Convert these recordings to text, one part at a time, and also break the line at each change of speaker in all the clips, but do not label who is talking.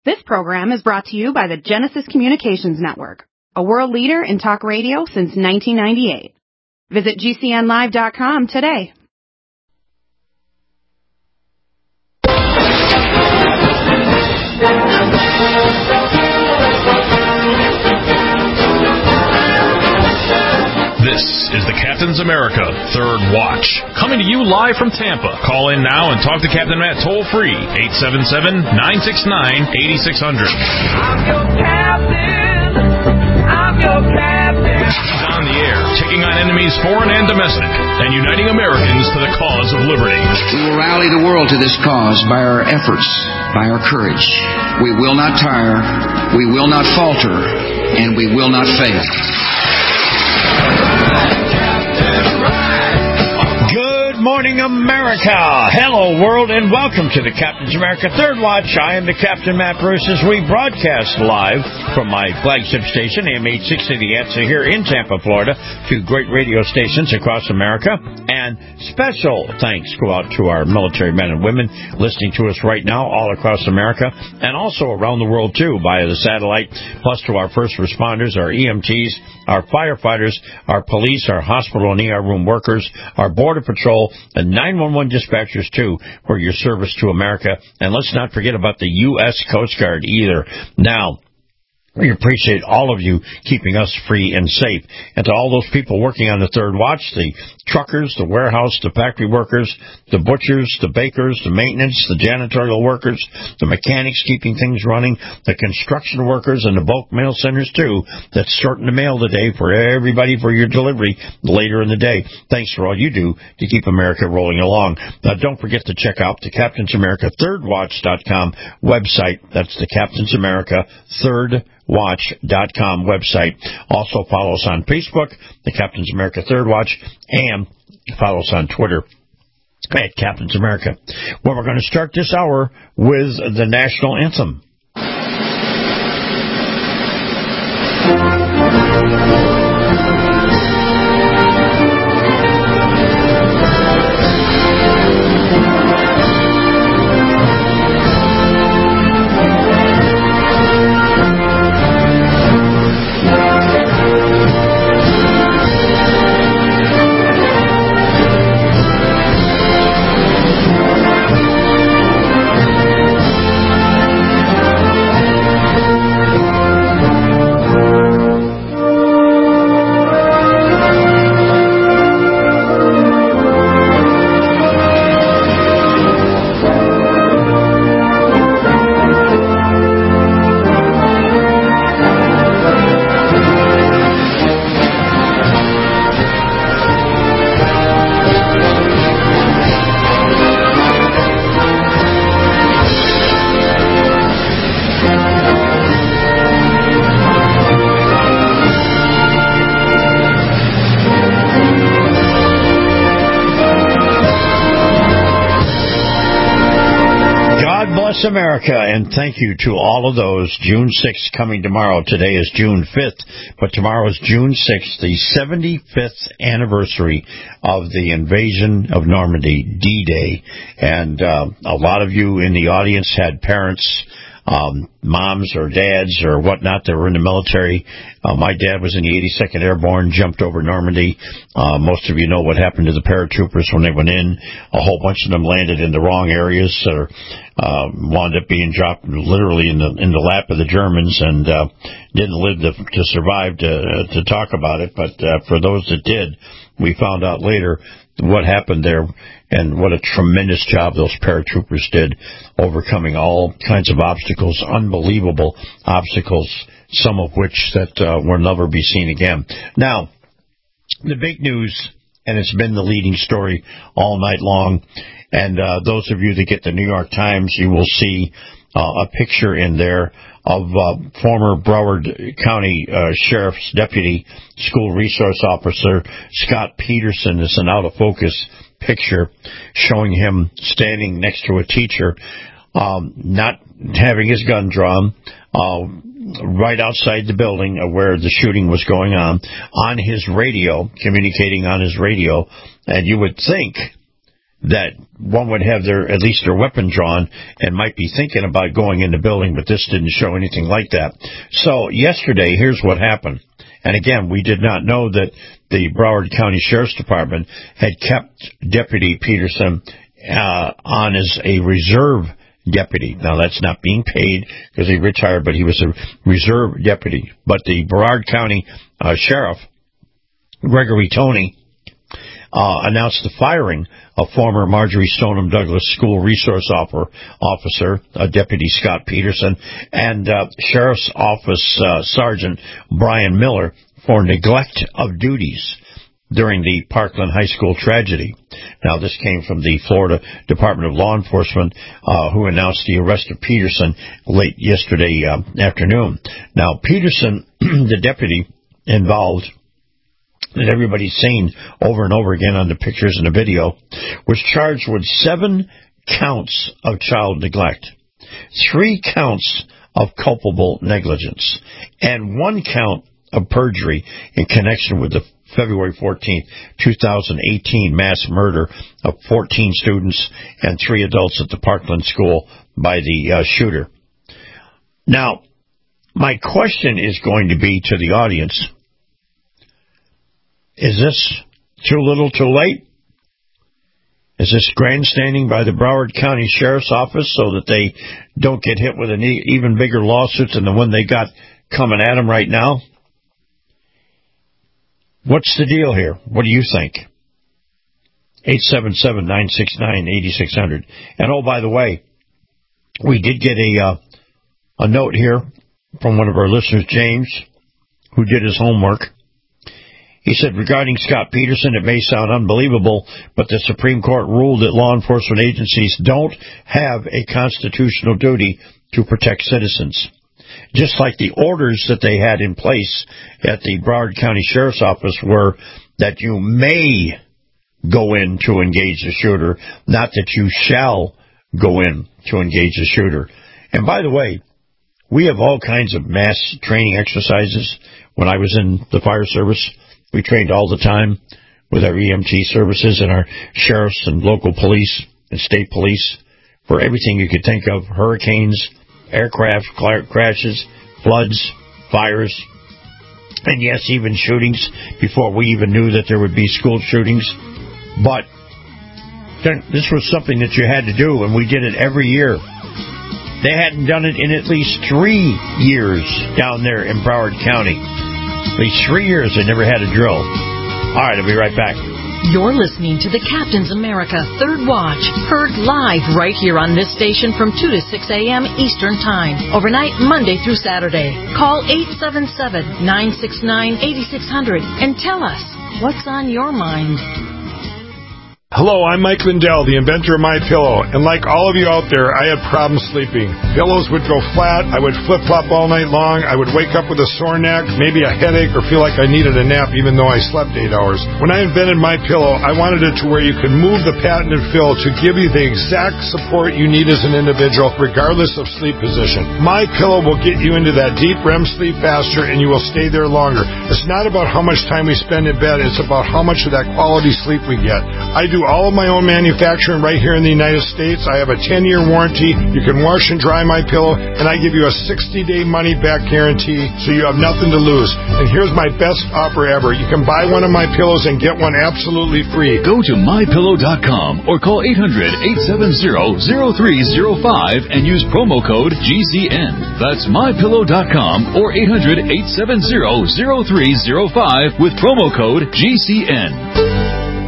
This program is brought to you by the Genesis Communications Network, a world leader in talk radio since 1998. Visit GCNlive.com today.
This is the Captain's America Third Watch, coming to you live from Tampa. Call in now and talk to Captain Matt toll-free, 877-969-8600.
I'm your captain. I'm your captain.
He's on the air, taking on enemies foreign and domestic, and uniting Americans to the cause of liberty.
We will rally the world to this cause by our efforts, by our courage. We will not tire, we will not falter, and we will not fail.
Good morning, America. Hello, world, and welcome to the Captain's America Third Watch. I am the Captain, Matt Bruce, as we broadcast live from my flagship station, AM 860 The Answer, here in Tampa, Florida, to great radio stations across America. And special thanks go out to our military men and women listening to us right now all across America, and also around the world, too, via the satellite, plus to our first responders, our EMTs, our firefighters, our police, our hospital and ER room workers, our Border Patrol, and 911 dispatchers, too, for your service to America. And let's not forget about the U.S. Coast Guard either. Now, we appreciate all of you keeping us free and safe. And to all those people working on the Third Watch, the truckers, the warehouse, the factory workers, the butchers, the bakers, the maintenance, the janitorial workers, the mechanics keeping things running, the construction workers, and the bulk mail centers, too, that's sorting the mail today for everybody for your delivery later in the day. Thanks for all you do to keep America rolling along. Now, don't forget to check out the Captain's America ThirdWatch.com website. That's the Captain's America ThirdWatch.com website. Also follow us on Facebook, the Captain's America Third Watch, and follow us on Twitter at Captain's America. Well, we're going to start this hour with the national anthem. America, and thank you to all of those. June 6th coming tomorrow. Today is June 5th, but tomorrow is June 6th, the 75th anniversary of the invasion of Normandy, D-Day. And a lot of you in the audience had parents, moms or dads or whatnot that were in the military. My dad was in the 82nd Airborne, jumped over Normandy. Most of you know what happened to the paratroopers when they went in. A whole bunch of them landed in the wrong areas or wound up being dropped literally in the lap of the Germans and didn't live to survive to talk about it. But for those that did, we found out later what happened there and what a tremendous job those paratroopers did, overcoming all kinds of obstacles, unbelievable obstacles, some of which that will never be seen again. Now, the big news, and it's been the leading story all night long, and those of you that get the New York Times, you will see a picture in there of former Broward County Sheriff's Deputy School Resource Officer Scott Peterson. It's an out-of-focus picture showing him standing next to a teacher, not having his gun drawn, right outside the building where the shooting was going on his radio, communicating on his radio. And you would think that one would have at least their weapon drawn and might be thinking about going in the building, but this didn't show anything like that. So yesterday, here's what happened. And again, we did not know that the Broward County Sheriff's Department had kept Deputy Peterson on as a reserve deputy. Now, that's not being paid because he retired, but he was a reserve deputy. But the Broward County Sheriff, Gregory Toney, announced the firing of former Marjorie Stoneham Douglas School Resource Officer, Deputy Scott Peterson, and Sheriff's Office Sergeant Brian Miller for neglect of duties during the Parkland High School tragedy. Now, this came from the Florida Department of Law Enforcement, who announced the arrest of Peterson late yesterday afternoon. Now, Peterson, the deputy involved, that everybody's seen over and over again on the pictures and the video, was charged with 7 counts of child neglect, 3 counts of culpable negligence, and 1 count of perjury in connection with the February 14th, 2018 mass murder of 14 students and 3 adults at the Parkland School by the shooter. Now, my question is going to be to the audience, is this too little too late? Is this grandstanding by the Broward County Sheriff's Office so that they don't get hit with an even bigger lawsuit than the one they got coming at them right now? What's the deal here? What do you think? 877-969-8600. And oh, by the way, we did get a note here from one of our listeners, James, who did his homework. He said, regarding Scott Peterson, it may sound unbelievable, but the Supreme Court ruled that law enforcement agencies don't have a constitutional duty to protect citizens. Just like the orders that they had in place at the Broward County Sheriff's Office were that you may go in to engage the shooter, not that you shall go in to engage the shooter. And by the way, we have all kinds of mass training exercises. When I was in the fire service, we trained all the time with our EMT services and our sheriffs and local police and state police for everything you could think of: hurricanes, aircraft crashes, floods, fires, and yes, even shootings before we even knew that there would be school shootings. But this was something that you had to do, and we did it every year. They hadn't done it in at least 3 years down there in Broward County. At least 3 years they never had a drill. All right, I'll be right back.
You're listening to the Captain's America Third Watch, heard live right here on this station from 2 to 6 a.m. Eastern Time, overnight Monday through Saturday. Call 877-969-8600 and tell us what's on your mind.
Hello, I'm Mike Lindell, the inventor of MyPillow, and like all of you out there, I had problems sleeping. Pillows would go flat, I would flip-flop all night long, I would wake up with a sore neck, maybe a headache, or feel like I needed a nap even though I slept 8 hours. When I invented MyPillow, I wanted it to where you could move the patented fill to give you the exact support you need as an individual, regardless of sleep position. MyPillow will get you into that deep REM sleep faster, and you will stay there longer. It's not about how much time we spend in bed, it's about how much of that quality sleep we get. I do all of my own manufacturing right here in the United States. I have a 10-year warranty. You can wash and dry MyPillow, and I give you a 60-day money-back guarantee, so you have nothing to lose. And here's my best offer ever. You can buy one of my pillows and get one absolutely free.
Go to MyPillow.com or call 800-870-0305 and use promo code GCN. That's MyPillow.com or 800-870-0305 with promo code GCN.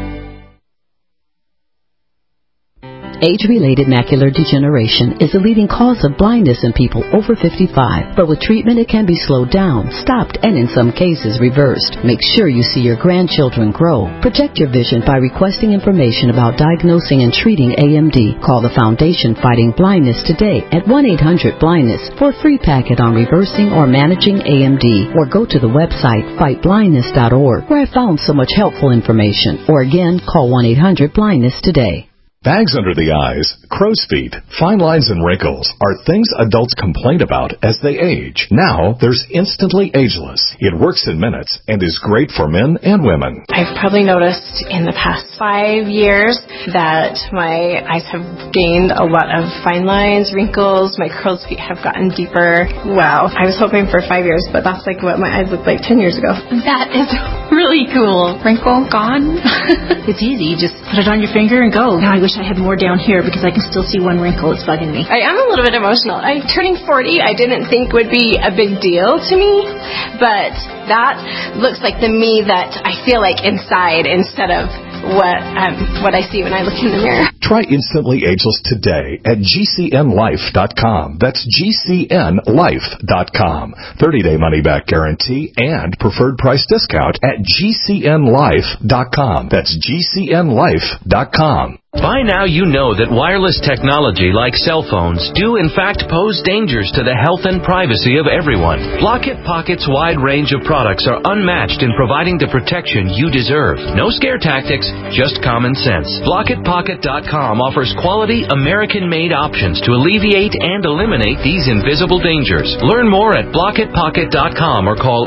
Age-related macular degeneration is the leading cause of blindness in people over 55. But with treatment, it can be slowed down, stopped, and in some cases reversed. Make sure you see your grandchildren grow. Protect your vision by requesting information about diagnosing and treating AMD. Call the Foundation Fighting Blindness today at 1-800-BLINDNESS for a free packet on reversing or managing AMD. Or go to the website fightblindness.org, where I found so much helpful information. Or again, call 1-800-BLINDNESS today.
Bags under the eyes, crow's feet, fine lines and wrinkles are things adults complain about as they age. Now, there's Instantly Ageless. It works in minutes and is great for men and women.
I've probably noticed in the past 5 years that my eyes have gained a lot of fine lines, wrinkles, my crow's feet have gotten deeper. Wow. I was hoping for 5 years, but that's like what my eyes looked like 10 years ago.
That is really cool. Wrinkle gone.
It's easy. You just put it on your finger and go. Now I wish I had more down here because I can still see one wrinkle. It's bugging me.
I am a little bit emotional. Turning 40 I didn't think would be a big deal to me, but that looks like the me that I feel like inside instead of what I see when I look in the mirror.
Try Instantly Ageless today at GCNLife.com. That's GCNLife.com. 30-day money-back guarantee and preferred price discount at GCNLife.com. That's GCNLife.com.
By now you know that wireless technology like cell phones do in fact pose dangers to the health and privacy of everyone. Blockit Pocket's wide range of products are unmatched in providing the protection you deserve. No scare tactics, just common sense. BlockitPocket.com offers quality American-made options to alleviate and eliminate these invisible dangers. Learn more at BlockitPocket.com or call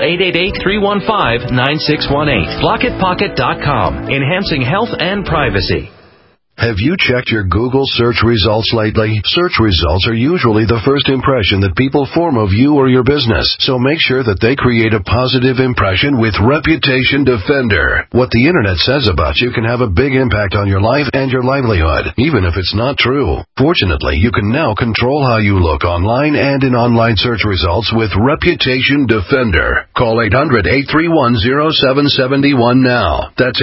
888-315-9618. BlockitPocket.com, enhancing health and privacy.
Have you checked your Google search results lately? Search results are usually the first impression that people form of you or your business, so make sure that they create a positive impression with Reputation Defender. What the internet says about you can have a big impact on your life and your livelihood, even if it's not true. Fortunately, you can now control how you look online and in online search results with Reputation Defender. Call 800-831-0771 now. That's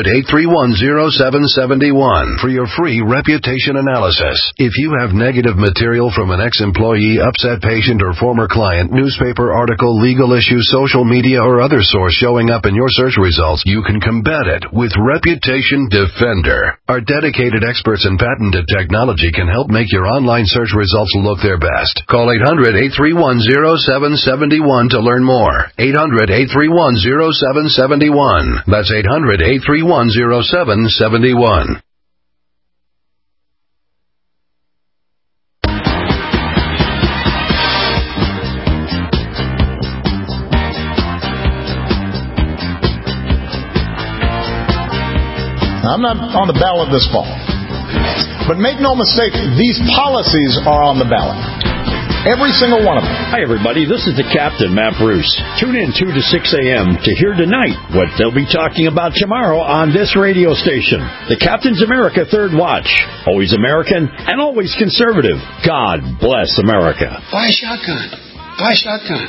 800-831-0771. For your free reputation analysis. If you have negative material from an ex-employee, upset patient, or former client, newspaper article, legal issue, social media, or other source showing up in your search results, you can combat it with Reputation Defender. Our dedicated experts in patented technology can help make your online search results look their best. Call 800-831-0771 to learn more. 800-831-0771. That's 800-831-0771.
I'm not on the ballot this fall. But make no mistake, these policies are on the ballot. Every single one of them.
Hi, everybody. This is the Captain, Matt Bruce. Tune in 2 to 6 a.m. to hear tonight what they'll be talking about tomorrow on this radio station. The Captain's America Third Watch. Always American and always conservative. God bless America.
Buy a shotgun. Buy a shotgun.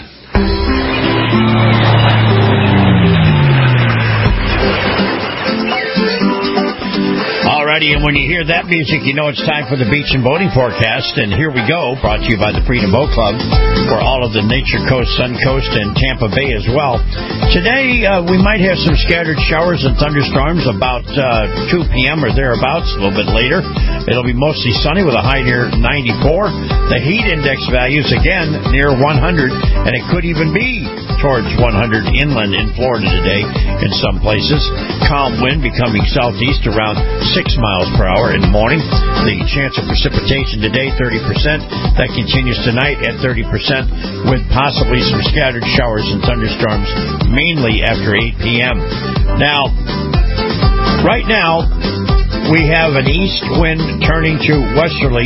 Alrighty, and when you hear that music, you know it's time for the beach and boating forecast. And here we go, brought to you by the Freedom Boat Club for all of the Nature Coast, Sun Coast, and Tampa Bay as well. Today, we might have some scattered showers and thunderstorms about 2 p.m. or thereabouts, a little bit later. It'll be mostly sunny with a high near 94. The heat index values, again, near 100, and it could even be towards 100 inland in Florida today in some places. Calm wind becoming southeast around 6 miles per hour in the morning. The chance of precipitation today, 30%. That continues tonight at 30% with possibly some scattered showers and thunderstorms, mainly after 8 p.m. Now, right now, we have an east wind turning to westerly.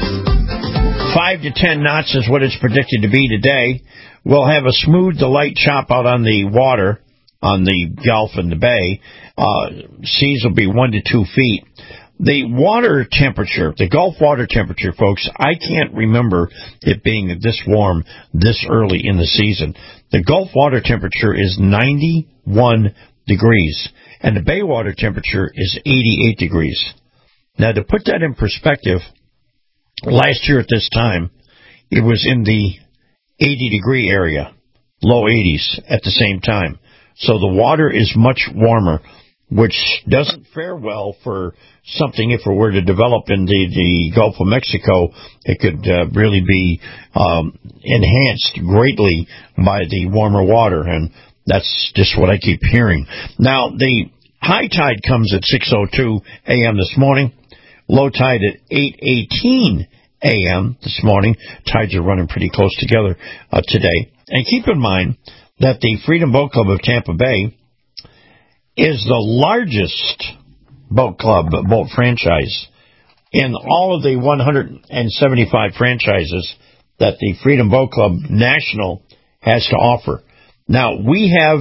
5 to 10 knots is what it's predicted to be today. We'll have a smooth to light chop out on the water, on the Gulf and the Bay. Seas will be 1 to 2 feet. The water temperature, the Gulf water temperature, folks, I can't remember it being this warm this early in the season. The Gulf water temperature is 91 degrees, and the Bay water temperature is 88 degrees. Now, to put that in perspective, last year at this time, it was in the 80-degree area, low 80s at the same time. So the water is much warmer, which doesn't fare well for something if it were to develop in the Gulf of Mexico. It could really be enhanced greatly by the warmer water, and that's just what I keep hearing. Now, the high tide comes at 6:02 a.m. this morning. Low tide at 8:18 a.m. this morning. Tides are running pretty close together today. And keep in mind that the Freedom Boat Club of Tampa Bay is the largest boat franchise in all of the 175 franchises that the Freedom Boat Club National has to offer. Now, we have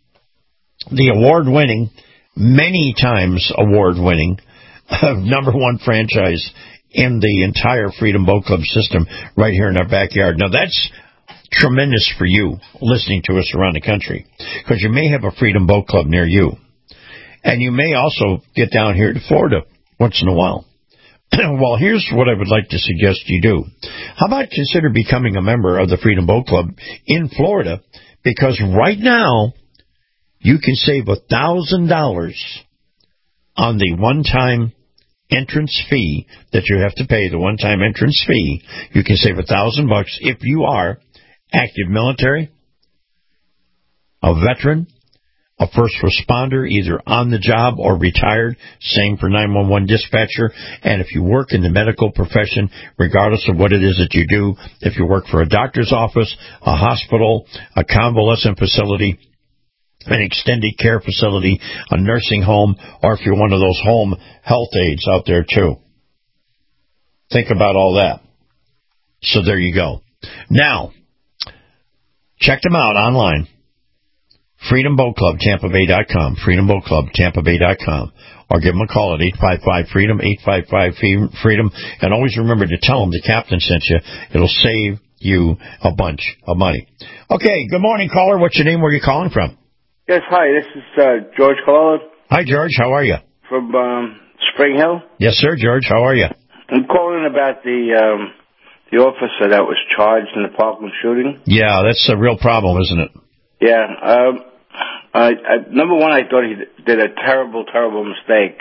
the award-winning, many times award-winning, number one franchise in the entire Freedom Boat Club system right here in our backyard. Now, that's tremendous for you listening to us around the country, because you may have a Freedom Boat Club near you. And you may also get down here to Florida once in a while. Well, here's what I would like to suggest you do. How about consider becoming a member of the Freedom Boat Club in Florida? Because right now, you can save $1,000 on the one-time entrance fee that you have to pay, the one-time entrance fee. You can save $1,000 if you are active military, a veteran, a first responder, either on the job or retired, same for 911 dispatcher, and if you work in the medical profession, regardless of what it is that you do, if you work for a doctor's office, a hospital, a convalescent facility, an extended care facility, a nursing home, or if you're one of those home health aides out there too. Think about all that. So there you go. Now, check them out online. Freedom Boat Club, TampaBay.com, Freedom Boat Club, TampaBay.com, or give them a call at 855-FREEDOM, 855-FREEDOM, and always remember to tell them the captain sent you. It'll save you a bunch of money. Okay, good morning, caller. What's your name? Where are you calling from?
Yes, hi, this is George Colella.
Hi, George. How are you?
From Spring Hill.
Yes, sir, George. How are you?
I'm calling about the officer that was charged in the Parkland shooting.
Yeah, that's a real problem, isn't it?
Yeah. Number one, I thought he did a terrible, terrible mistake,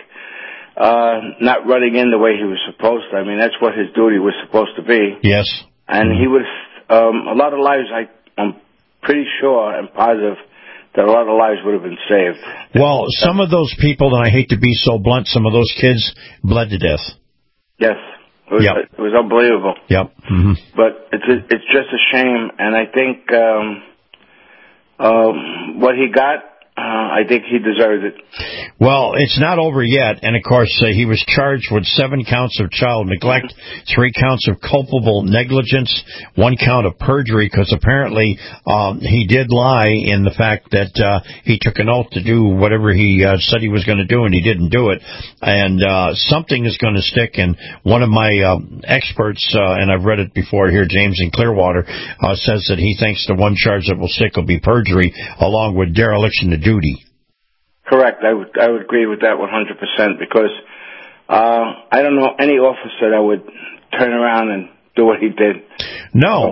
not running in the way he was supposed to. I mean, that's what his duty was supposed to be.
Yes.
And he was, a lot of lives, I'm pretty sure and positive that a lot of lives would have been saved.
Well, some of those people, and I hate to be so blunt, some of those kids bled to death.
Yes. It was unbelievable.
Yep. Mm-hmm.
But it's just a shame, and I think what he got, I think he deserved it.
Well, it's not over yet, and of course, he was charged with 7 counts of child neglect, 3 counts of culpable negligence, 1 count of perjury, because apparently he did lie in the fact that he took an oath to do whatever he said he was going to do, and he didn't do it. And something is going to stick, and one of my experts, and I've read it before here, James in Clearwater, says that he thinks the one charge that will stick will be perjury, along with dereliction of duty.
Correct. I would agree with that 100%, because I don't know any officer that would turn around and do what he did.
No,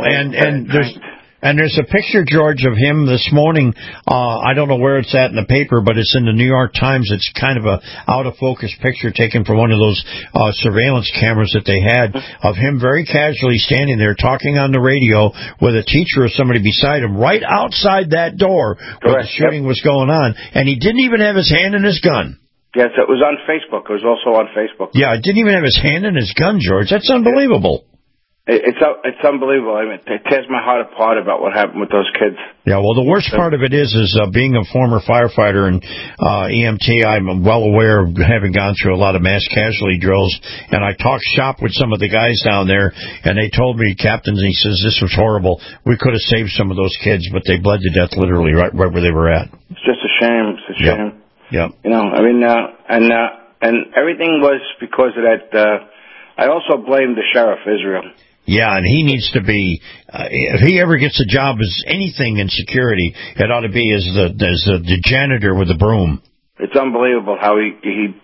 and there's a picture, George, of him this morning. I don't know where it's at in the paper, but it's in the New York Times. It's kind of a out-of-focus picture taken from one of those surveillance cameras that they had of him very casually standing there talking on the radio with a teacher or somebody beside him right outside that door where the shooting was going on. And he didn't even have his hand in his gun.
Yes, it was on Facebook. It was also on Facebook.
Yeah, it didn't even have his hand in his gun, George. That's unbelievable.
It's unbelievable. I mean, it tears my heart apart about what happened with those kids.
Yeah, well, the worst part of it is being a former firefighter and EMT, I'm well aware of having gone through a lot of mass casualty drills, and I talked shop with some of the guys down there, and they told me, Captain, he says, this was horrible. We could have saved some of those kids, but they bled to death literally right where they were at.
It's just a shame. It's a shame.
Yeah.
You know, I mean, and everything was because of that. I also blame the Sheriff Israel.
Yeah, and he needs to be, if he ever gets a job as anything in security, it ought to be as the janitor with the broom.
It's unbelievable how he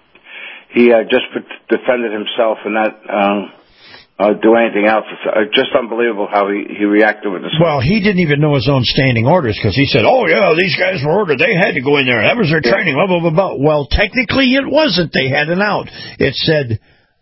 just defended himself and not do anything else. It's just unbelievable how he reacted with this.
Well, he didn't even know his own standing orders, because he said, oh, yeah, these guys were ordered. They had to go in there. That was their training, blah, blah, blah, blah. Well, technically it wasn't. They had an out. It said,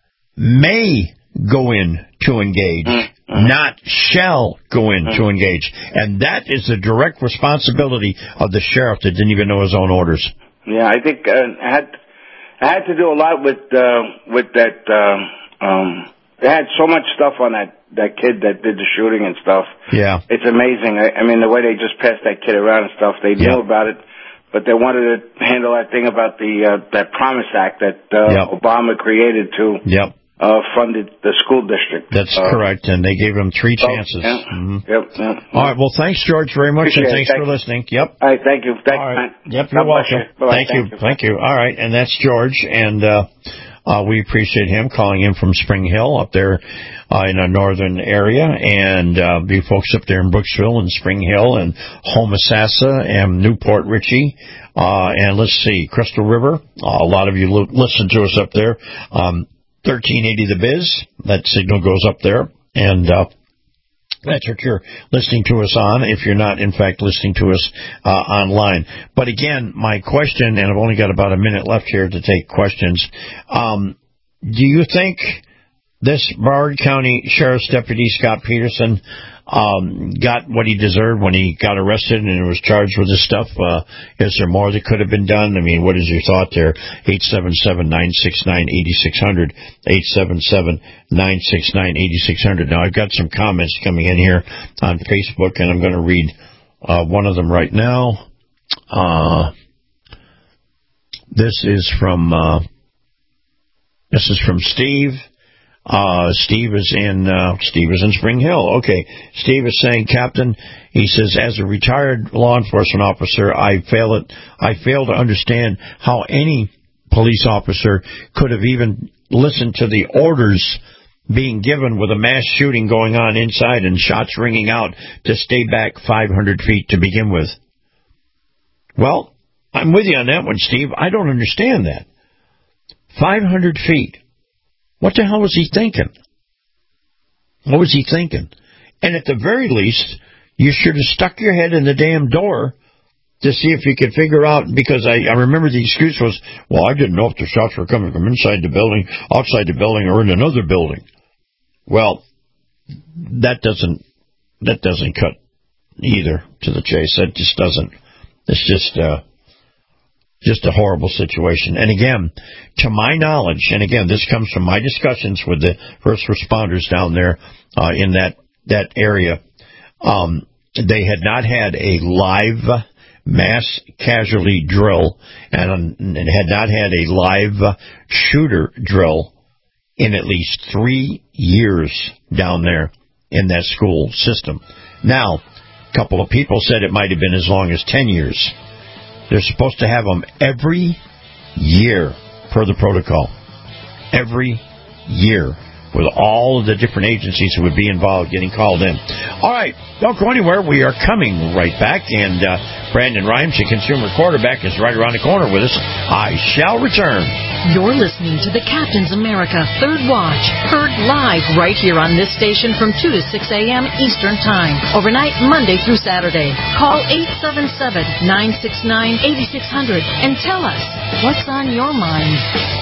may go in to engage, not shall go in to engage. And that is the direct responsibility of the sheriff that didn't even know his own orders.
Yeah, I think I had to do a lot with that. They had so much stuff on that kid that did the shooting and stuff.
Yeah.
It's amazing. I mean, the way they just passed that kid around and stuff, they knew about it, but they wanted to handle that thing about that Promise Act that Obama created to funded the school district.
That's correct, and they gave him 3 chances.
Yeah.
Mm-hmm. All right, well, thanks, George, very much, and thanks for listening. Yep.
All right, thank you. Thanks,
all right.
man.
Yep, you're welcome. Thank you. All right, and that's George, and we appreciate him calling in from Spring Hill up there in a northern area, and the folks up there in Brooksville and Spring Hill and Homosassa and Newport Richey, and let's see, Crystal River. A lot of you listen to us up there. 1380 The Biz, that signal goes up there, and that's what you're listening to us on, if you're not, in fact, listening to us online. But again, my question, and I've only got about a minute left here to take questions, do you think this Broward County Sheriff's Deputy Scott Peterson got what he deserved when he got arrested and was charged with this stuff? Is there more that could have been done? I mean, what is your thought there? 877-969-8600, 877-969-8600. Now, I've got some comments coming in here on Facebook, and I'm going to read one of them right now. This is from Steve. Steve is in Spring Hill. Okay. Steve is saying, Captain, he says, as a retired law enforcement officer, I fail to understand how any police officer could have even listened to the orders being given with a mass shooting going on inside and shots ringing out to stay back 500 feet to begin with. Well, I'm with you on that one, Steve. I don't understand that. 500 feet. What the hell was he thinking? What was he thinking? And at the very least, you should have stuck your head in the damn door to see if you could figure out, because I remember the excuse was, well, I didn't know if the shots were coming from inside the building, outside the building, or in another building. Well, that doesn't cut either to the chase. That just doesn't. It's just a horrible situation. And again, to my knowledge, and again, this comes from my discussions with the first responders down there in that area, they had not had a live mass casualty drill and had not had a live shooter drill in at least 3 years down there in that school system. Now, a couple of people said it might have been as long as 10 years. They're supposed to have them every year per the protocol. Every year, with all of the different agencies who would be involved getting called in. All right, don't go anywhere. We are coming right back, and Brandon Rhymes, the consumer quarterback, is right around the corner with us. I shall return.
You're listening to the Captain's America Third Watch, heard live right here on this station from 2 to 6 a.m. Eastern Time, overnight Monday through Saturday. Call 877-969-8600 and tell us what's on your mind.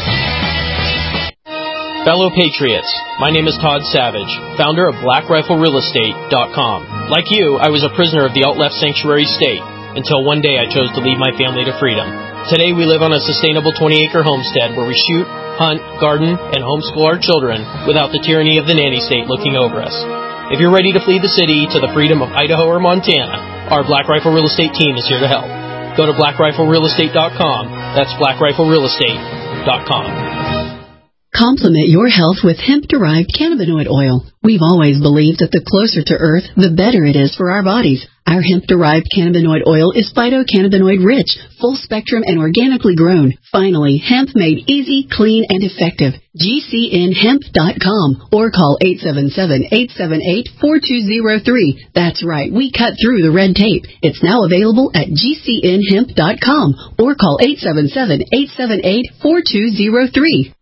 Fellow Patriots, my name is Todd Savage, founder of BlackRifleRealEstate.com. Like you, I was a prisoner of the alt-left sanctuary state, until one day I chose to lead my family to freedom. Today we live on a sustainable 20-acre homestead where we shoot, hunt, garden, and homeschool our children without the tyranny of the nanny state looking over us. If you're ready to flee the city to the freedom of Idaho or Montana, our Black Rifle Real Estate team is here to help. Go to BlackRifleRealEstate.com. That's BlackRifleRealEstate.com.
Complement your health with hemp-derived cannabinoid oil. We've always believed that the closer to Earth, the better it is for our bodies. Our hemp-derived cannabinoid oil is phytocannabinoid-rich, full-spectrum, and organically grown. Finally, hemp made easy, clean, and effective. GCNHemp.com or call 877-878-4203. That's right, we cut through the red tape. It's now available at GCNHemp.com or call 877-878-4203.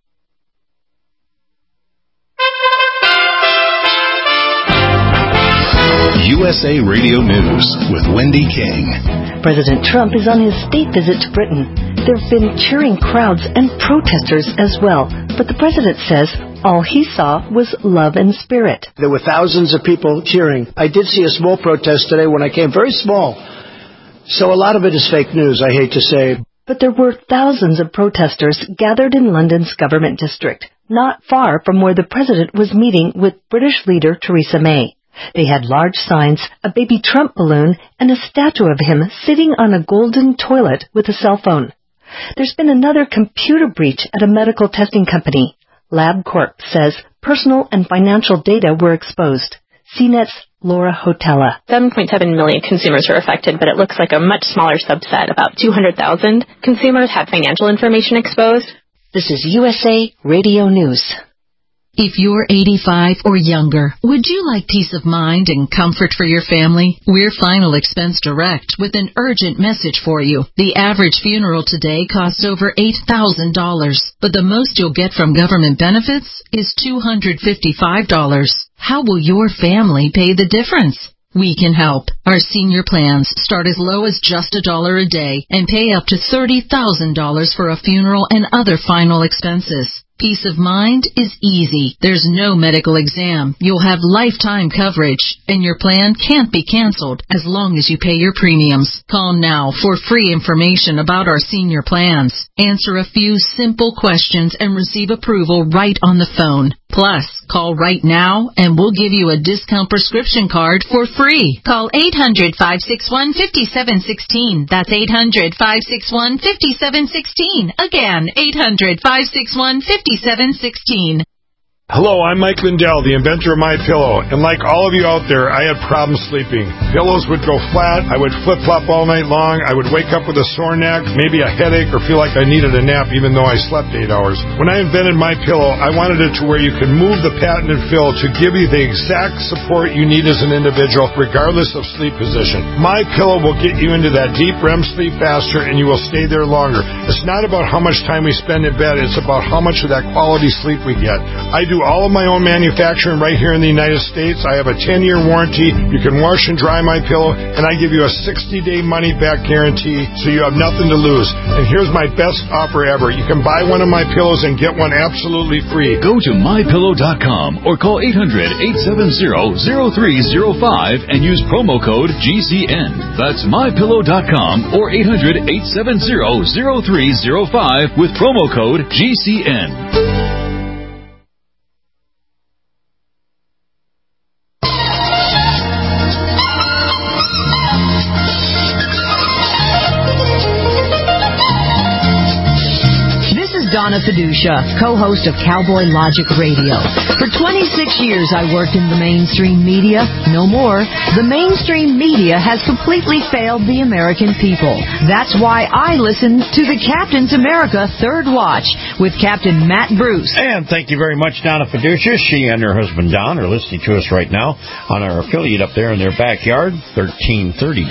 USA Radio News with Wendy King.
President Trump is on his state visit to Britain. There have been cheering crowds and protesters as well, but the president says all he saw was love and spirit.
There were thousands of people cheering. I did see a small protest today when I came, very small. So a lot of it is fake news, I hate to say.
But there were thousands of protesters gathered in London's government district, not far from where the president was meeting with British leader Theresa May. They had large signs, a baby Trump balloon, and a statue of him sitting on a golden toilet with a cell phone. There's been another computer breach at a medical testing company. LabCorp says personal and financial data were exposed. CNET's Laura Hotella.
7.7 million consumers were affected, but it looks like a much smaller subset. About 200,000 consumers had financial information exposed.
This is USA Radio News.
If you're 85 or younger, would you like peace of mind and comfort for your family? We're Final Expense Direct with an urgent message for you. The average funeral today costs over $8,000, but the most you'll get from government benefits is $255. How will your family pay the difference? We can help. Our senior plans start as low as just $1 a day and pay up to $30,000 for a funeral and other final expenses. Peace of mind is easy. There's no medical exam. You'll have lifetime coverage, and your plan can't be canceled as long as you pay your premiums. Call now for free information about our senior plans. Answer a few simple questions and receive approval right on the phone. Plus, call right now and we'll give you a discount prescription card for free. Call 800-561-5716. That's 800-561-5716. Again, 800-561-5716.
Hello, I'm Mike Lindell, the inventor of MyPillow, and like all of you out there, I had problems sleeping. Pillows would go flat, I would flip-flop all night long, I would wake up with a sore neck, maybe a headache, or feel like I needed a nap even though I slept 8 hours. When I invented MyPillow, I wanted it to where you could move the patented fill to give you the exact support you need as an individual, regardless of sleep position. MyPillow will get you into that deep REM sleep faster, and you will stay there longer. It's not about how much time we spend in bed, it's about how much of that quality sleep we get. I do all of my own manufacturing right here in the United States. I have a 10-year warranty. You can wash and dry my pillow, and I give you a 60-day money-back guarantee, so you have nothing to lose. And here's my best offer ever. You can buy one of my pillows and get one absolutely free.
Go to MyPillow.com or call 800-870-0305 and use promo code GCN. That's MyPillow.com or 800-870-0305 with promo code GCN.
Donna Fiducia, co-host of Cowboy Logic Radio. For 26 years, I worked in the mainstream media. No more. The mainstream media has completely failed the American people. That's why I listen to the Captain's America Third Watch with Captain Matt Bruce.
And thank you very much, Donna Fiducia. She and her husband, Don, are listening to us right now on our affiliate up there in their backyard, 1330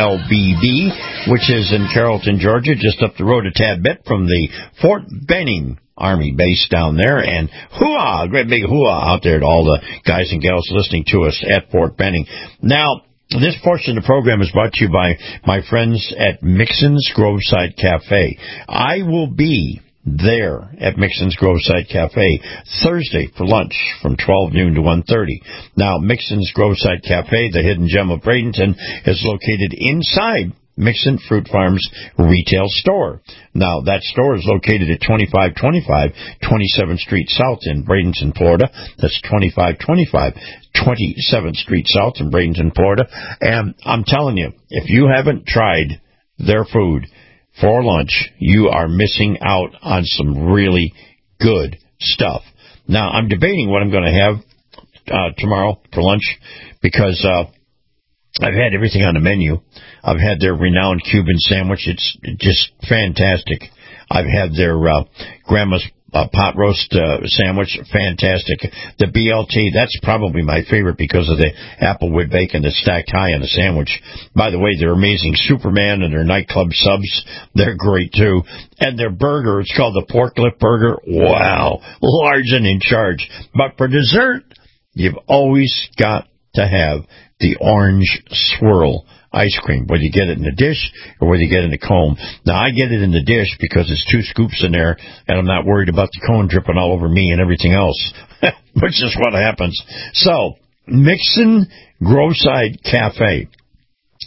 WLBB, which is in Carrollton, Georgia, just up the road a tad bit from the Fort Benning Army base down there, and hoo-ah, great big hoo-ah out there to all the guys and gals listening to us at Fort Benning. Now, this portion of the program is brought to you by my friends at Mixon's Groveside Cafe. I will be there at Mixon's Groveside Cafe Thursday for lunch from 12 noon to 1:30. Now, Mixon's Groveside Cafe, the hidden gem of Bradenton, is located inside Mixon Fruit Farms retail store. Now, that store is located at 2525 27th Street South in Bradenton, Florida. That's 2525 27th Street South in Bradenton, Florida. And I'm telling you, if you haven't tried their food for lunch, you are missing out on some really good stuff. Now, I'm debating what I'm going to have tomorrow for lunch because I've had everything on the menu. I've had their renowned Cuban sandwich. It's just fantastic. I've had their grandma's pot roast sandwich. Fantastic. The BLT, that's probably my favorite because of the applewood bacon that's stacked high on the sandwich. By the way, they're amazing. Superman and their nightclub subs, they're great too. And their burger, it's called the pork lip burger. Wow. Large and in charge. But for dessert, you've always got to have the orange swirl ice cream, whether you get it in a dish or whether you get it in a cone. Now, I get it in the dish because it's 2 scoops in there, and I'm not worried about the cone dripping all over me and everything else, which is what happens. So, Mixon Groveside Cafe.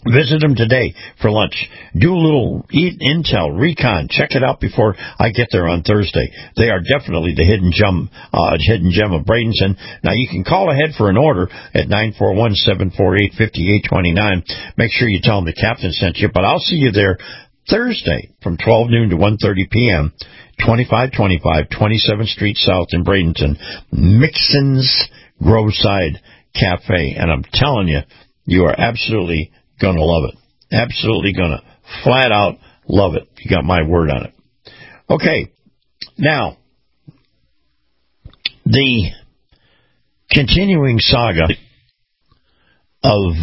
Visit them today for lunch. Do a little intel, recon. Check it out before I get there on Thursday. They are definitely the hidden gem of Bradenton. Now, you can call ahead for an order at 941-748-5829. Make sure you tell them the captain sent you. But I'll see you there Thursday from 12 noon to 1:30 p.m., 2525 27th Street South in Bradenton. Mixon's Groveside Cafe. And I'm telling you, you are absolutely going to love it. Absolutely going to flat out love it. You got my word on it. Okay. Now, the continuing saga of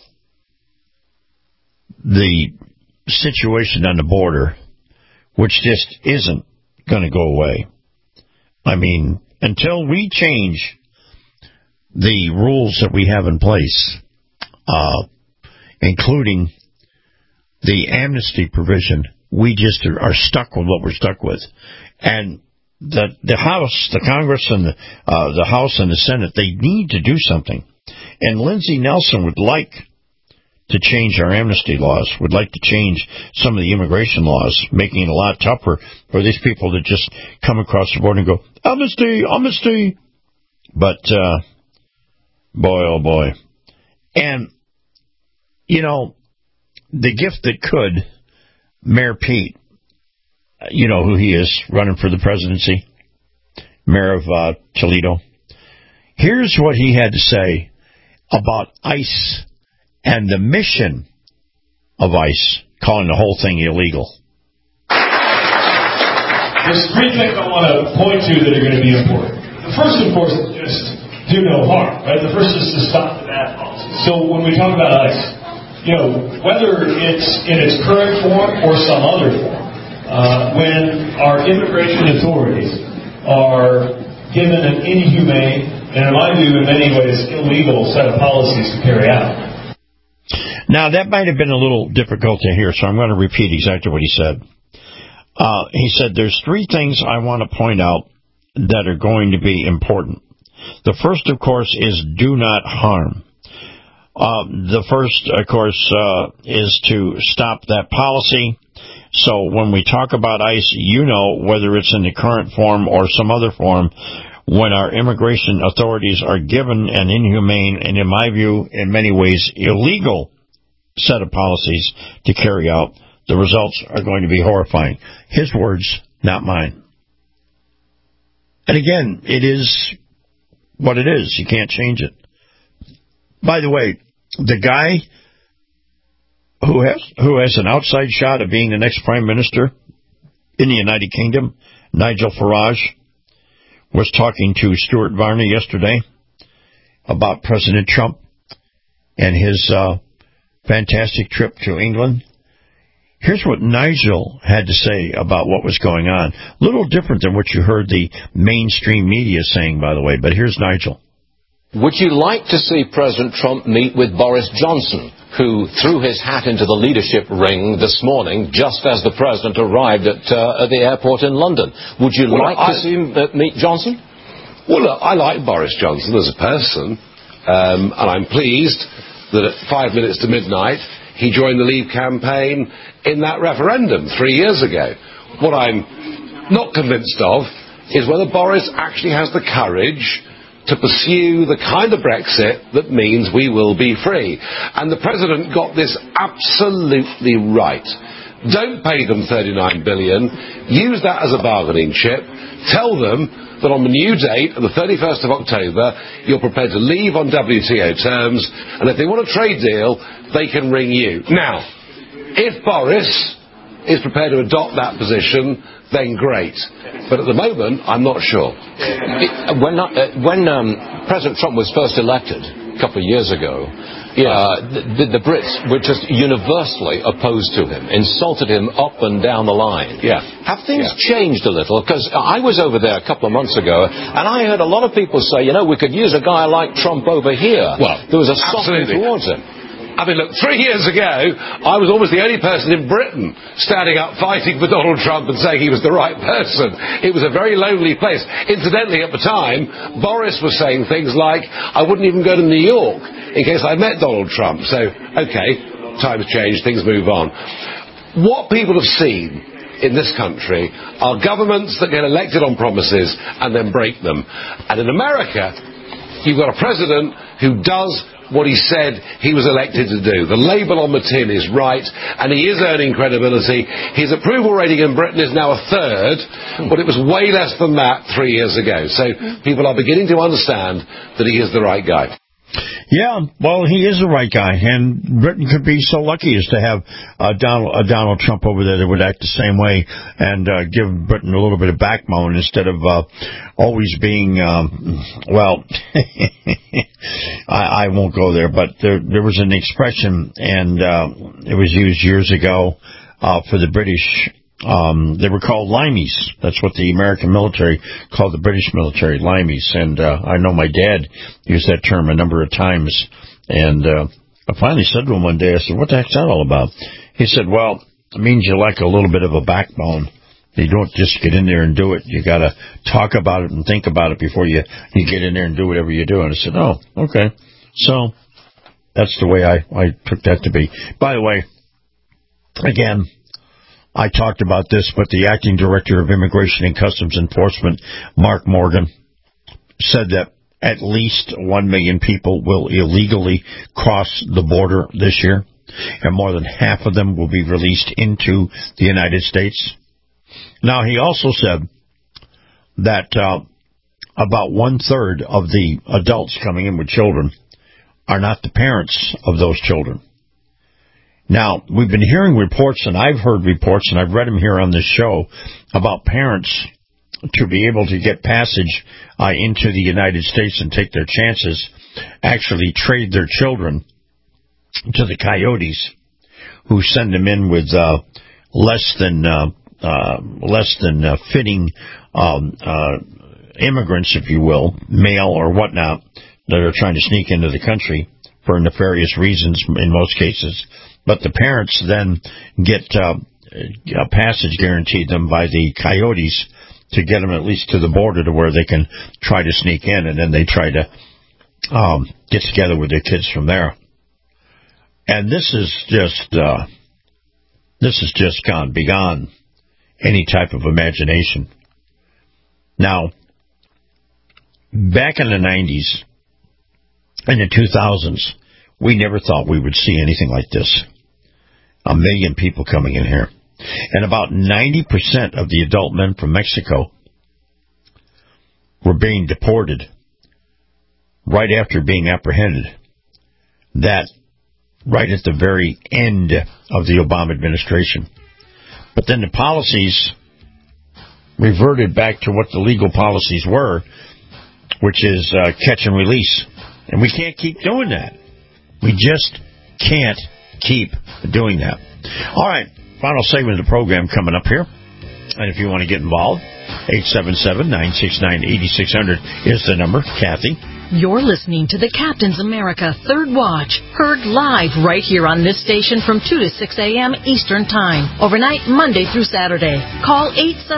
the situation on the border, which just isn't going to go away. I mean, until we change the rules that we have in place, including the amnesty provision, we just are stuck with what we're stuck with. And the House, the Congress, and the House and the Senate, they need to do something. And Lindsey Nelson would like to change our amnesty laws, would like to change some of the immigration laws, making it a lot tougher for these people to just come across the border and go, amnesty, amnesty. But, boy, oh boy. And, you know, the gift that could, Mayor Pete, you know who he is, running for the presidency, Mayor of Toledo. Here's what he had to say about ICE and the mission of ICE, calling the whole thing illegal.
There's three things I want to point to that are going to be important. The first, of course, is just do no harm, right? The first is to stop the bad policy. So when we talk about ICE, you know, whether it's in its current form or some other form, when our immigration authorities are given an inhumane, and in my view, in many ways, illegal set of policies to carry out.
Now, that might have been a little difficult to hear, so I'm going to repeat exactly what he said. He said, there's three things I want to point out that are going to be important. The first, of course, is do not harm. The first, of course, is to stop that policy. So when we talk about ICE, you know, whether it's in the current form or some other form, when our immigration authorities are given an inhumane and, in my view, in many ways, illegal set of policies to carry out, the results are going to be horrifying. His words, not mine. And again, it is what it is. You can't change it. By the way, the guy who has an outside shot of being the next prime minister in the United Kingdom, Nigel Farage, was talking to Stuart Varney yesterday about President Trump and his fantastic trip to England. Here's what Nigel had to say about what was going on. A little different than what you heard the mainstream media saying, by the way, but here's Nigel.
Would you like to see President Trump meet with Boris Johnson, who threw his hat into the leadership ring this morning just as the President arrived at the airport in London? Would you like to see him meet Johnson?
Well, look, I like Boris Johnson as a person, and I'm pleased that at 5 minutes to midnight he joined the Leave campaign in that referendum 3 years ago. What I'm not convinced of is whether Boris actually has the courage to pursue the kind of Brexit that means we will be free. And the President got this absolutely right. Don't pay them $39 billion. Use that as a bargaining chip. Tell them that on the new date of the 31st of October, you're prepared to leave on WTO terms, and if they want a trade deal, they can ring you. Now, if Boris is prepared to adopt that position, then great. But at the moment, I'm not sure.
When President Trump was first elected a couple of years ago, the Brits were just universally opposed to him, insulted him up and down the line.
Yeah.
Have things changed a little? Because I was over there a couple of months ago, and I heard a lot of people say, you know, we could use a guy like Trump over here.
Well,
there was a softening towards him.
I mean, look, 3 years ago, I was almost the only person in Britain standing up fighting for Donald Trump and saying he was the right person. It was a very lonely place. Incidentally, at the time, Boris was saying things like, I wouldn't even go to New York in case I met Donald Trump. So, okay, times change, things move on. What people have seen in this country are governments that get elected on promises and then break them. And in America, you've got a president who does what he said he was elected to do. The label on the tin is right, and he is earning credibility. His approval rating in Britain is now a third, but it was way less than that 3 years ago. So people are beginning to understand that he is the right guy.
Yeah, well, he is the right guy, and Britain could be so lucky as to have Donald Trump over there that would act the same way and give Britain a little bit of backbone instead of always being, well, I won't go there, but there was an expression, and it was used years ago for the British. They were called limeys. That's what the American military called the British military, limeys. And I know my dad used that term a number of times. And I finally said to him one day, I said, what the heck's that all about? He said, well, it means you like a little bit of a backbone. You don't just get in there and do it. You got to talk about it and think about it before you get in there and do whatever you do. And I said, oh, okay. So that's the way I took that to be. By the way, again, I talked about this, but the acting director of Immigration and Customs Enforcement, Mark Morgan, said that at least 1 million people will illegally cross the border this year, and more than half of them will be released into the United States. Now, he also said that about 1/3 of the adults coming in with children are not the parents of those children. Now, we've been hearing reports, and I've heard reports, and I've read them here on this show, about parents to be able to get passage into the United States and take their chances, actually trade their children to the coyotes, who send them in with less than fitting immigrants, if you will, male or whatnot, that are trying to sneak into the country for nefarious reasons in most cases. But the parents then get a passage guaranteed them by the coyotes to get them at least to the border to where they can try to sneak in, and then they try to get together with their kids from there. And this is just gone beyond any type of imagination. Now, back in the 90s, in the 2000s, we never thought we would see anything like this. 1 million people coming in here. And about 90% of the adult men from Mexico were being deported right after being apprehended. That right at the very end of the Obama administration. But then the policies reverted back to what the legal policies were, which is catch and release. And we can't keep doing that. We just can't keep doing that. All right, final segment of the program coming up here. And if you want to get involved, 877-969-8600 is the number. Kathy?
You're listening to the Captain's America Third Watch, heard live right here on this station from 2 to 6 a.m. Eastern Time, overnight Monday through Saturday. Call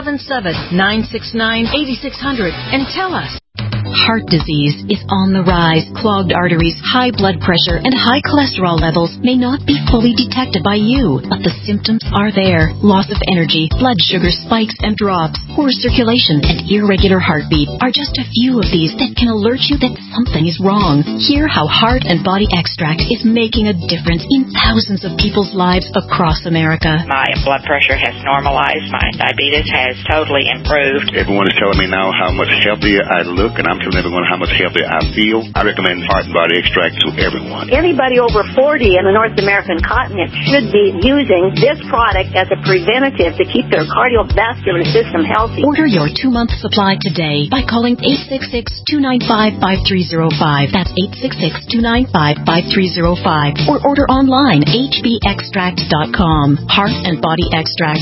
877-969-8600 and tell us. Heart disease is on the rise. Clogged arteries, high blood pressure, and high cholesterol levels may not be fully detected by you, but the symptoms are there. Loss of energy, blood sugar spikes and drops, poor circulation, and irregular heartbeat are just a few of these that can alert you that something is wrong. Hear how Heart and Body Extract is making a difference in thousands of people's lives across America.
My blood pressure has normalized. My diabetes has totally improved.
Everyone is telling me now how much healthier I look, and I'm telling everyone how much healthier I feel. I recommend Heart and Body Extract to everyone.
Anybody over 40 in the North American continent should be using this product as a preventative to keep their cardiovascular system healthy.
Order your 2-month supply today by calling 866-295-5305. That's 866-295-5305. Or order online, hbextract.com. Heart and Body Extract,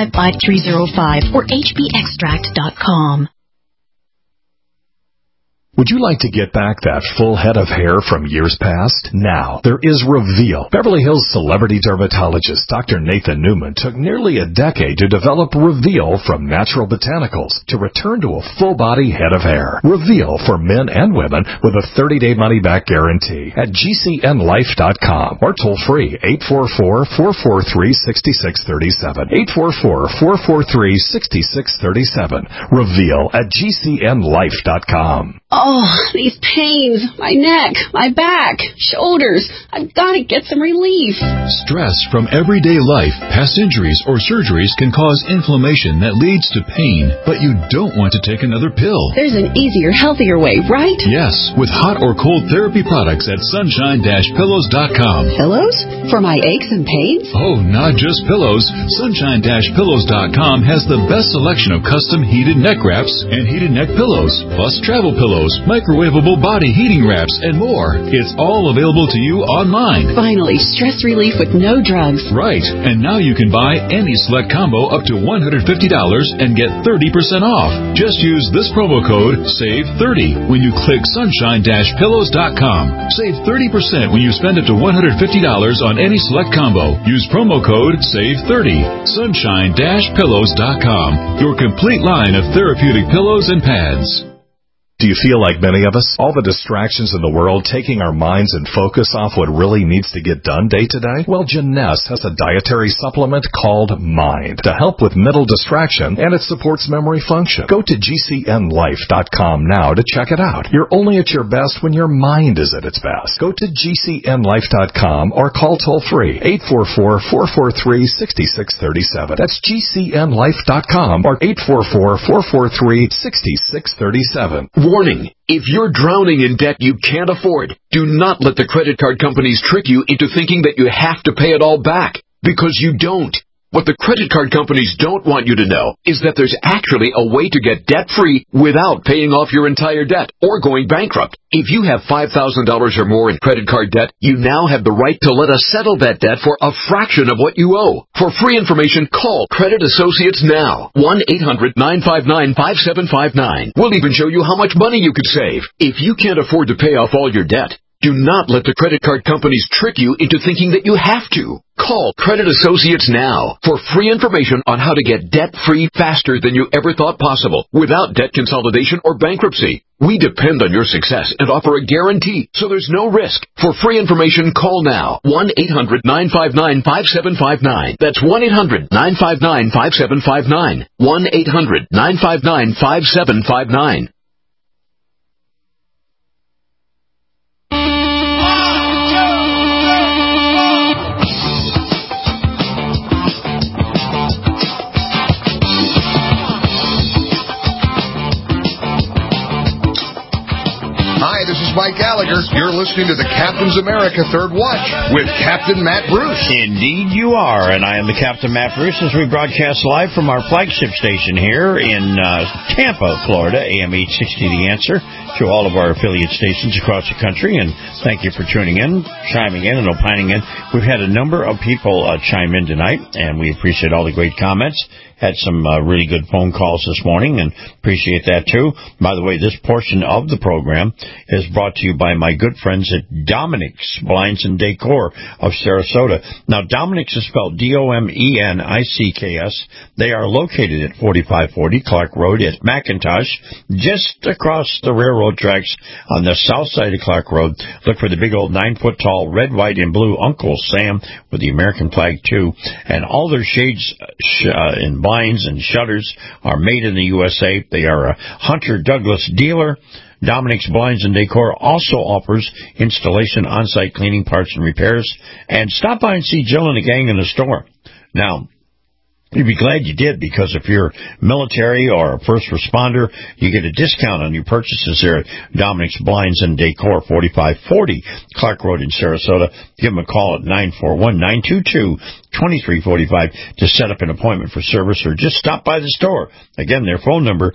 866-295-5305 or hbextract.com.
Would you like to get back that full head of hair from years past? Now, there is Reveal. Beverly Hills celebrity dermatologist Dr. Nathan Newman took nearly a decade to develop Reveal from natural botanicals to return to a full-body head of hair. Reveal for men and women with a 30-day money-back guarantee at GCNlife.com or toll free 844-443-6637. 844-443-6637. Reveal at GCNlife.com.
Oh, these pains, my neck, my back, shoulders. I've got to get some relief.
Stress from everyday life, past injuries, or surgeries can cause inflammation that leads to pain, but you don't want to take another pill.
There's an easier, healthier way, right?
Yes, with hot or cold therapy products at sunshine-pillows.com.
Pillows? For my aches and pains?
Oh, not just pillows. Sunshine-pillows.com has the best selection of custom heated neck wraps and heated neck pillows, plus travel pillows, microwavable body heating wraps, and more. It's all available to you online.
Finally, stress relief with no drugs.
Right, and now you can buy any select combo up to $150 and get 30% off. Just use this promo code SAVE30 when you click sunshine-pillows.com. Save 30% when you spend up to $150 on any select combo. Use promo code SAVE30. Sunshine-pillows.com. Your complete line of therapeutic pillows and pads.
Do you feel like many of us? All the distractions in the world taking our minds and focus off what really needs to get done day to day? Well, Jeunesse has a dietary supplement called Mind to help with mental distraction, and it supports memory function. Go to GCNlife.com now to check it out. You're only at your best when your mind is at its best. Go to GCNlife.com or call toll-free 844-443-6637. That's GCNlife.com or 844-443-6637.
Warning, if you're drowning in debt you can't afford, do not let the credit card companies trick you into thinking that you have to pay it all back, because you don't. What the credit card companies don't want you to know is that there's actually a way to get debt-free without paying off your entire debt or going bankrupt. If you have $5,000 or more in credit card debt, you now have the right to let us settle that debt for a fraction of what you owe. For free information, call Credit Associates now. 1-800-959-5759. We'll even show you how much money you could save. If you can't afford to pay off all your debt, do not let the credit card companies trick you into thinking that you have to. Call Credit Associates now for free information on how to get debt-free faster than you ever thought possible without debt consolidation or bankruptcy. We depend on your success and offer a guarantee, so there's no risk. For free information, call now. 1-800-959-5759. That's 1-800-959-5759. 1-800-959-5759.
Hi, this is Mike Gallagher. You're listening to the Captain's America Third Watch with Captain Matt Bruce.
Indeed you are, and I am the Captain Matt Bruce as we broadcast live from our flagship station here in Tampa, Florida, AM 860 The Answer, to all of our affiliate stations across the country, and thank you for tuning in, chiming in, and opining in. We've had a number of people chime in tonight, and we appreciate all the great comments. Had some really good phone calls this morning, and appreciate that, too. By the way, this portion of the program is brought to you by my good friends at Dominic's Blinds and Decor of Sarasota. Now, Dominic's is spelled D-O-M-E-N-I-C-K-S. They are located at 4540 Clark Road at McIntosh, just across the railroad tracks on the south side of Clark Road. Look for the big old 9-foot-tall red, white, and blue Uncle Sam with the American flag, too. And all their shades in blinds and shutters are made in the USA. They are a Hunter Douglas dealer. Dominic's Blinds and Decor also offers installation, on-site cleaning, parts, and repairs. And stop by and see Jill and the gang in the store. Now, you'd be glad you did, because if you're military or a first responder, you get a discount on your purchases there at Dominic's Blinds and Decor, 4540 Clark Road in Sarasota. Give them a call at 941-922-2345 to set up an appointment for service, or just stop by the store. Again, their phone number,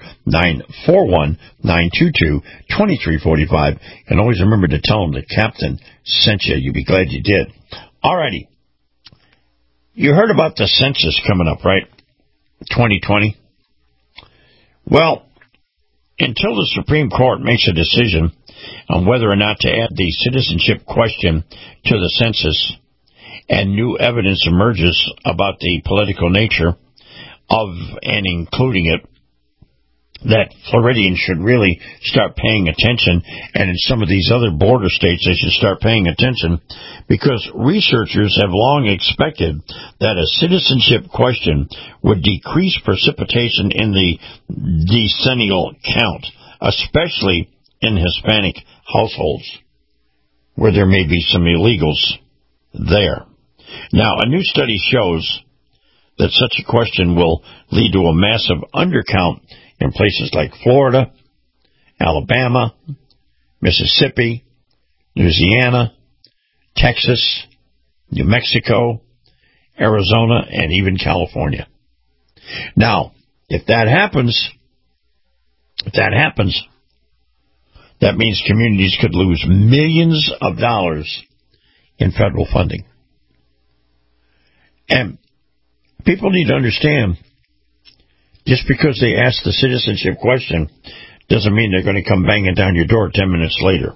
941-922-2345. And always remember to tell them the Captain sent you. You'd be glad you did. All righty. You heard about the census coming up, right? 2020. Well, until the Supreme Court makes a decision on whether or not to add the citizenship question to the census, and new evidence emerges about the political nature of and including it, that Floridians should really start paying attention, and in some of these other border states they should start paying attention, because researchers have long expected that a citizenship question would decrease precipitation in the decennial count, especially in Hispanic households, where there may be some illegals there. Now, a new study shows that such a question will lead to a massive undercount in places like Florida, Alabama, Mississippi, Louisiana, Texas, New Mexico, Arizona, and even California. Now, if that happens, that means communities could lose millions of dollars in federal funding. And people need to understand, just because they ask the citizenship question doesn't mean they're going to come banging down your door 10 minutes later.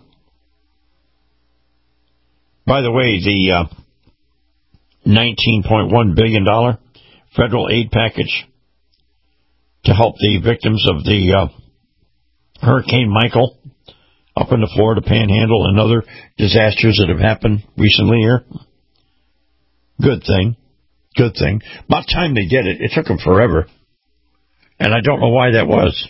By the way, the $19.1 billion federal aid package to help the victims of the Hurricane Michael up in the Florida Panhandle and other disasters that have happened recently here, good thing. About time they did it. It took them forever. And I don't know why that was.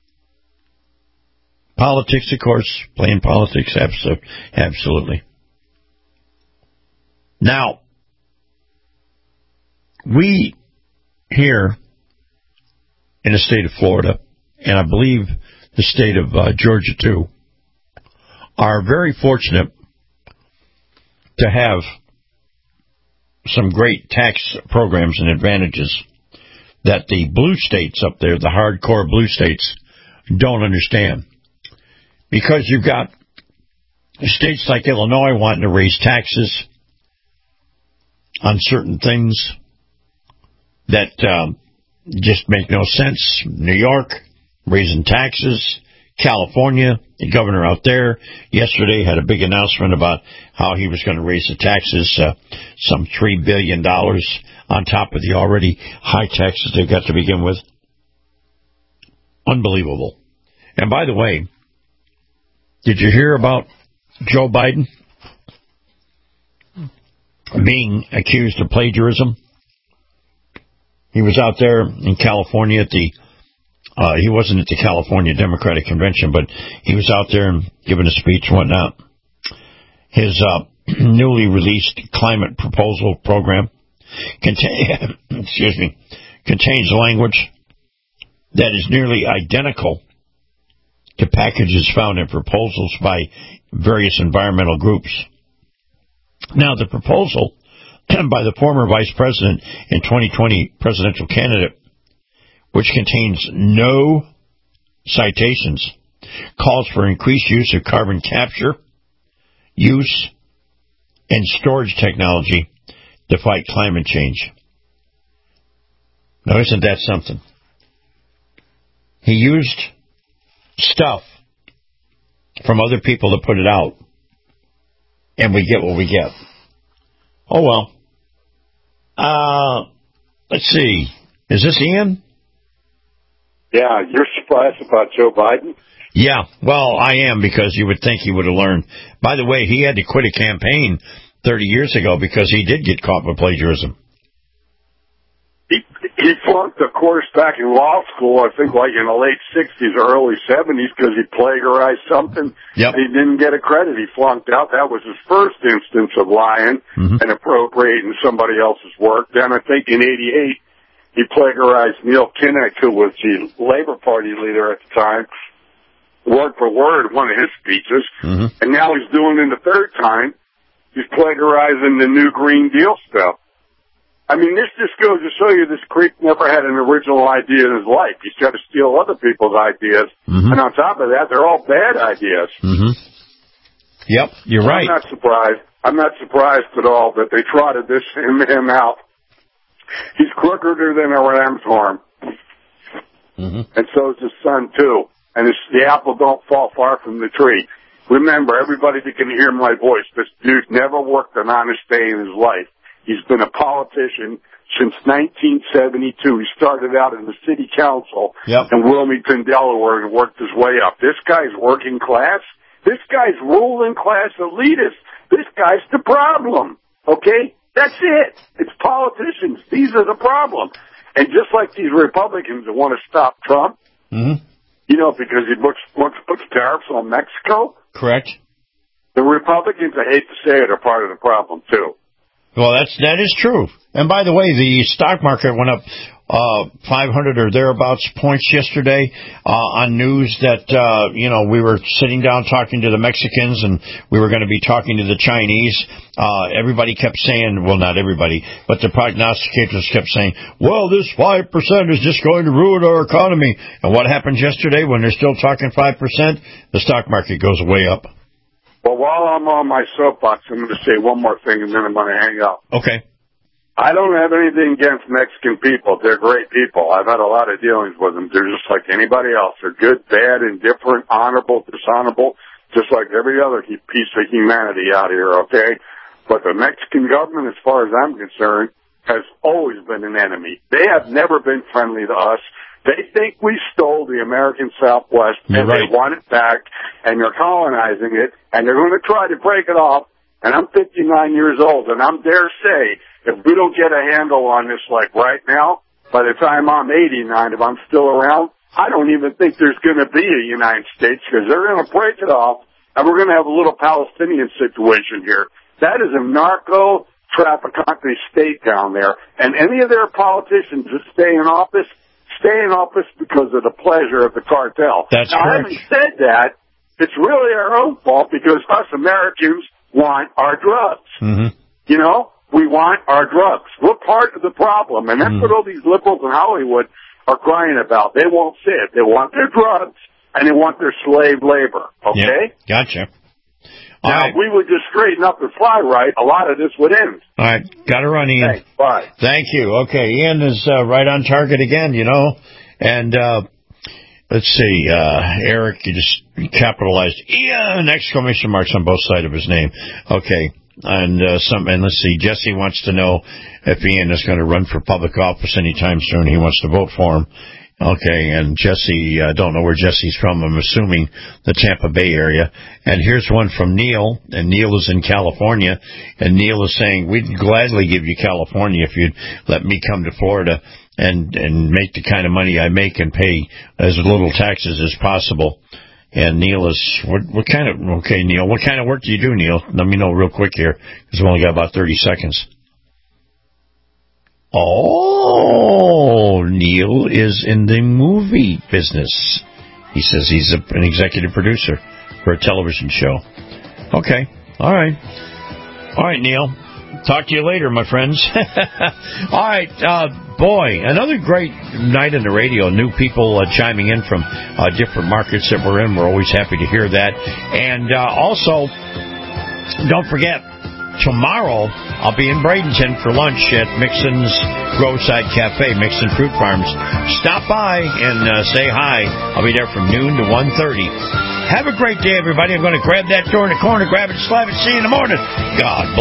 Politics, of course, playing politics, absolutely. Now, we here in the state of Florida, and I believe the state of Georgia too, are very fortunate to have some great tax programs and advantages that the blue states up there, the hardcore blue states, don't understand. Because you've got states like Illinois wanting to raise taxes on certain things that just make no sense. New York, raising taxes. California, the governor out there yesterday had a big announcement about how he was going to raise the taxes some $3 billion on top of the already high taxes they've got to begin with. Unbelievable. And by the way, did you hear about Joe Biden being accused of plagiarism? He was out there in California at the he wasn't at the California Democratic Convention, but he was out there and giving a speech and whatnot. His newly released climate proposal program contains language that is nearly identical to packages found in proposals by various environmental groups. Now, the proposal by the former vice president and 2020 presidential candidate, which contains no citations, calls for increased use of carbon capture, use, and storage technology to fight climate change. Now, isn't that something? He used stuff from other people to put it out, and we get what we get. Oh, well. Let's see. Is this Ian?
Yeah, you're surprised about Joe Biden?
Yeah, well, I am, because you would think he would have learned. By the way, he had to quit a campaign 30 years ago because he did get caught with plagiarism.
He flunked a course back in law school, I think like in the late 60s or early 70s, because he plagiarized something.
Yep.
He didn't get a credit. He flunked out. That was his first instance of lying and appropriating somebody else's work. Then I think in 88, he plagiarized Neil Kinnock, who was the Labor Party leader at the time, word for word, one of his speeches. And now he's doing it the third time. He's plagiarizing the new Green Deal stuff. I mean, this just goes to show you this creep never had an original idea in his life. He's trying to steal other people's ideas. And on top of that, they're all bad ideas.
Yep, you're right.
I'm not surprised. I'm not surprised at all that they trotted this him out. He's crookeder than a ram's horn. And so is his son, too. and the apple don't fall far from the tree. Remember, everybody that can hear my voice, this dude never worked an honest day in his life. He's been a politician since 1972. He started out in the city council in Wilmington, Delaware, and worked his way up. This guy's working class. This guy's ruling class elitist. This guy's the problem, okay? That's it. It's politicians. These are the problem. And just like these Republicans that want to stop Trump, you know, because he wants to put tariffs on Mexico.
Correct.
The Republicans, I hate to say it, are part of the problem, too.
Well, that is true. And by the way, the stock market went up 500 or thereabouts points yesterday on news that, you know, we were sitting down talking to the Mexicans and we were going to be talking to the Chinese. Everybody kept saying, well, not everybody, but the prognosticators kept saying, well, this 5% is just going to ruin our economy. And what happens yesterday when they're still talking 5%? The stock market goes way up.
Well, while I'm on my soapbox, I'm going to say one more thing, and then I'm going to hang up.
Okay.
I don't have anything against Mexican people. They're great people. I've had a lot of dealings with them. They're just like anybody else. They're good, bad, indifferent, honorable, dishonorable, just like every other piece of humanity out here, okay? But the Mexican government, as far as I'm concerned, has always been an enemy. They have never been friendly to us. They think we stole the American Southwest, and they want it back, and they're colonizing it, and they're going to try to break it off. And I'm 59 years old, and I'm dare say, if we don't get a handle on this like right now, by the time I'm 89, if I'm still around, I don't even think there's going to be a United States, because they're going to break it off, and we're going to have a little Palestinian situation here. That is a narco-trafficante state down there, and any of their politicians that stay in office because of the pleasure of the cartel.
That's
now,
correct.
Having said that, it's really our own fault because us Americans want our drugs. You know, we want our drugs. We're part of the problem, and that's what all these liberals in Hollywood are crying about. They won't say it. They want their drugs, and they want their slave labor, okay?
Yep. Gotcha.
Now, if we would just straighten up and fly right, a lot of this would end.
All right. Got to run, Ian.
Thanks. Bye.
Thank you. Okay. Ian is right on target again, you know. And let's see. Eric, you just capitalized Ian! Exclamation marks on both sides of his name. Okay. And let's see. Jesse wants to know if Ian is going to run for public office anytime soon. He wants to vote for him. Okay, and Jesse, don't know where Jesse's from. I'm assuming the Tampa Bay area. And here's one from Neil, and Neil is in California, and Neil is saying, we'd gladly give you California if you'd let me come to Florida and make the kind of money I make and pay as little taxes as possible. And Neil is, okay, Neil, what kind of work do you do, Neil? Let me know real quick here, because we've only got about 30 seconds. Oh, Neil is in the movie business. He says he's an executive producer for a television show. Okay. All right, Neil. Talk to you later, my friends. All right. Boy, another great night on the radio. New people chiming in from different markets that we're in. We're always happy to hear that. And also, don't forget, tomorrow, I'll be in Bradenton for lunch at Mixon's Roadside Cafe, Mixon Fruit Farms. Stop by and say hi. I'll be there from noon to 1:30. Have a great day, everybody. I'm going to grab that door in the corner, grab it, slap it, see you in the morning. God bless.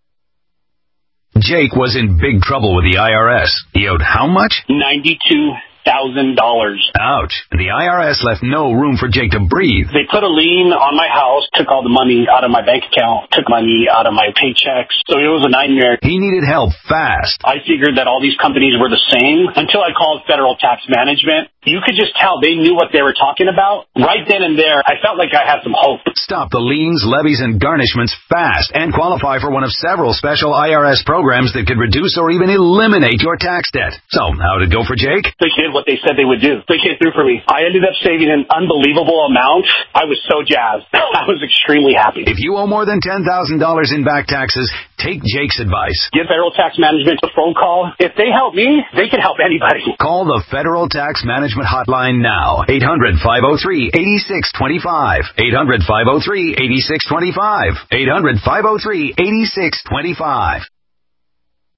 Jake was in big trouble with the IRS. He owed how much? $92,000. Ouch. The IRS left no room for Jake to breathe.
They put a lien on my house, took all the money out of my bank account, took money out of my paychecks. So it was a nightmare.
He needed help fast.
I figured that all these companies were the same until I called Federal Tax Management. You could just tell they knew what they were talking about. Right then and there, I felt like I had some hope.
Stop the liens, levies, and garnishments fast and qualify for one of several special IRS programs that could reduce or even eliminate your tax debt. So, how'd it go for Jake?
They did what they said they would do. They came through for me. I ended up saving an unbelievable amount. I was so jazzed. I was extremely happy.
If you owe more than $10,000 in back taxes, take Jake's advice.
Give Federal Tax Management a phone call. If they help me, they can help anybody.
Call the Federal Tax Management Hotline now. 800-503-8625. 800-503-8625. 800-503-8625.